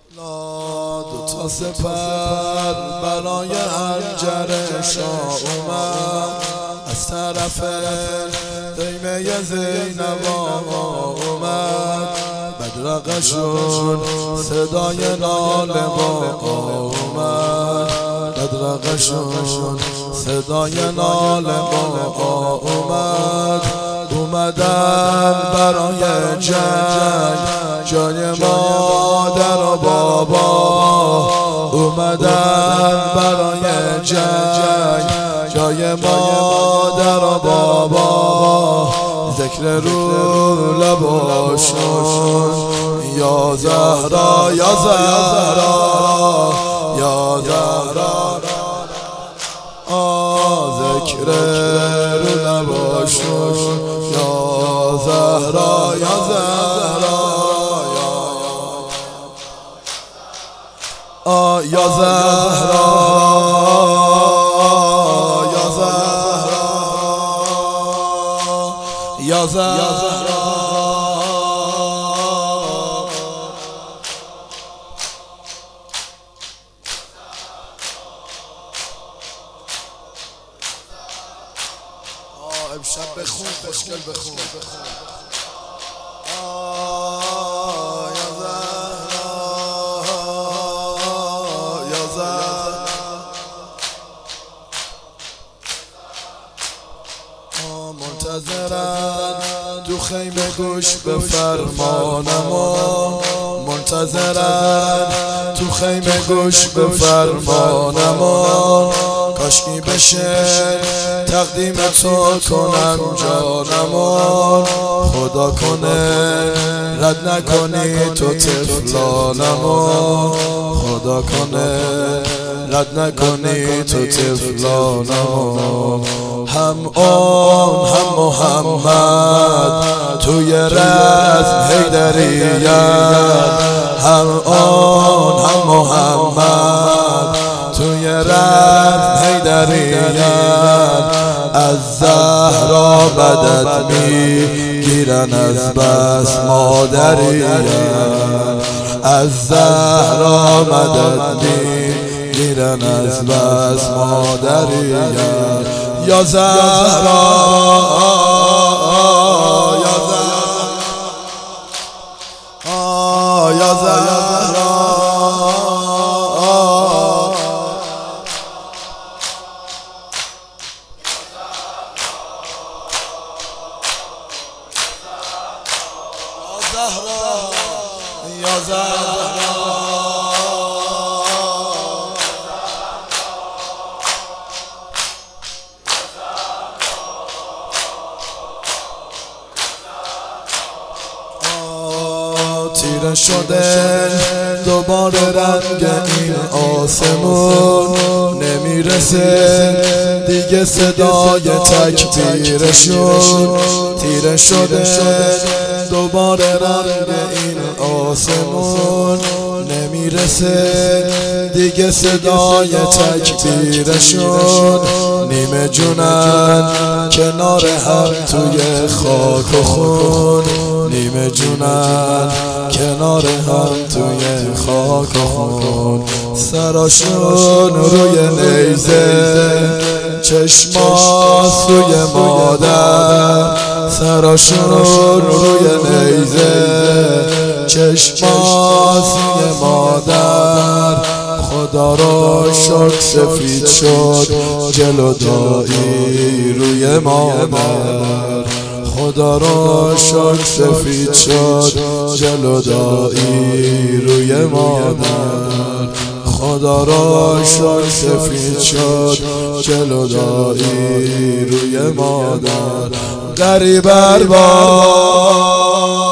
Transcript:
دو تا سپر برای حنجر شاه اومد، از طرف خیمه زینب اومد. بدرقشون صدای ناله با اومد، بدرقشون صدای ناله با اومد. اومدن برای جنگ جای مادر و بابا، اومدن برای جنگ جای مادر و بابا. ذکر رو لباشون یا زهرا یا زهرا یا زهرا، ذکر رو لباشون یا زهرا یا زهرا یا زهرا یا زهرا یا زهرا. امشب بخون خوشگل بخون یا زهرا یا زهرا. منتظرن تو خیمه گوش به فرمانم، منتظرن تو خیمه گوش به فرمانم. کاشکی بشه تقدیم تو کنم جانم، خدا کنه رد نکنی تو طفلانم، خدا کنه رد نکنی تو طفلانم. هم اون هم محمد توی رزم حیدریت، هم اون هم محمد توی رزم حیدریت. از زهرا بدت میگیرن از بس مادریت، از زهرا مدد میگیرن از بس مادریت. یا زهرا یا زهرا یا زهرا یا زهرا. تیره شده دوباره رنگ این آسمون، نمیرسه دیگه صدای تکبیرشون. تیره شده دوباره رنگ این آسمون، نمیرسه دیگه صدای تکبیرشون. نیمه جونن کنار هم توی خاک و خون، نیمه جونن کنار هم توی خاک و خون. سراشون روی نیزه چشماس روی مادر، سراشون روی نیزه چشماس روی مادر. خدا را شکر سفید شد جلودایی روی مادر، خدا را شکر سفید شد جلودایی روی مادر، خدا را شکر سفید شد جلودایی روی مادر. غریب ارباب